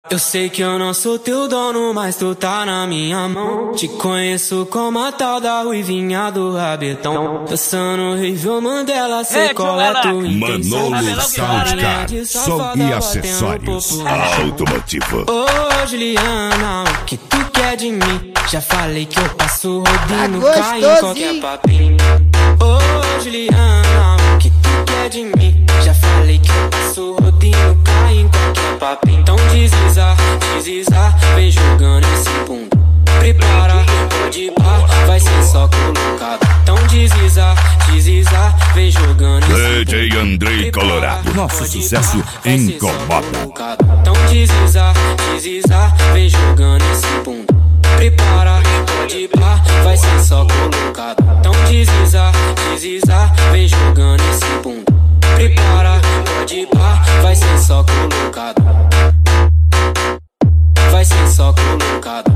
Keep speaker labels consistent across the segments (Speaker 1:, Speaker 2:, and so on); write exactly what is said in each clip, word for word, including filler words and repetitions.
Speaker 1: Eu sei que eu não sou teu dono, mas tu tá na minha mão. Te conheço como a tal da ruivinha do rabetão. Dançando Rivel Mandela, cê coleta o intenção.
Speaker 2: Manolo Soundcard, som e acessórios automotivo.
Speaker 1: Ô Juliana, o que tu quer de mim? Já falei que eu passo rodinho, cai em qualquer papinho. Ô Juliana, o que tu quer de mim? Já falei que eu passo rodinho, cai em qualquer papinho. Então desliza, desliza, vem jogando esse bunda. Prepara, pode ir pá, vai ser só colocado. Então desliza, desliza, vem jogando esse bunda.
Speaker 2: D J Andrei Colorado, nosso sucesso incomoda.
Speaker 1: Então desliza, desliza, vem jogando esse bunda. Prepara, pode ir pá, vai ser só colocado. Então desliza, desliza, vem jogando esse bunda. Prepara, pode ir pá, vai ser só colocado. Vai ser só colocado.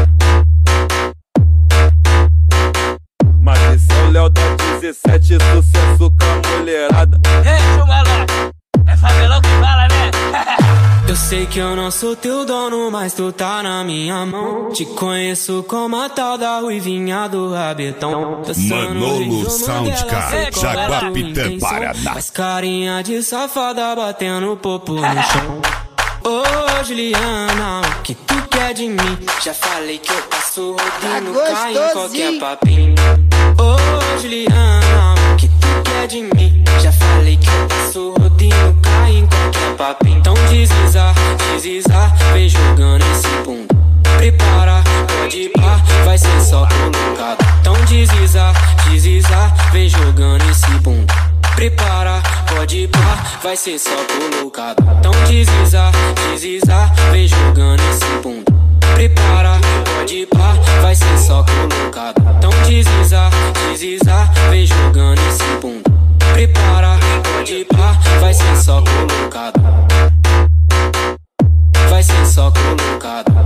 Speaker 3: Mas esse é o Léo da dezessete, sucesso com a mulherada.
Speaker 4: Ei, chumalão, é favelão que fala, né?
Speaker 1: Eu sei que eu não sou teu dono, mas tu tá na minha mão. Te conheço como a tal da ruivinha do rabetão.
Speaker 2: Manolo Soundcard, Jaguapitã, Paraná.
Speaker 1: Faz carinha de safada batendo popo no chão. Ô Juliana, o que tu quer de mim? Já falei que eu passo rodinho, cai em qualquer papinho. Ô Juliana, o que tu quer de mim? Já falei que eu passo rodinho, cai em qualquer papinho. Então desliza, desliza, vem jogando esse bunda. Prepara, pode ir pá, vai ser só colocado. Então desliza, desliza, vem jogando esse bunda. Prepara, pode ir pá, vai ser só colocado. Então desliza, desliza, vem jogando esse bunda. Prepara, pode ir pá, vai ser só colocado. Então desliza, desliza, vem jogando esse bunda. Prepara, pode ir pá, vai ser só colocado. Vai ser só colocado.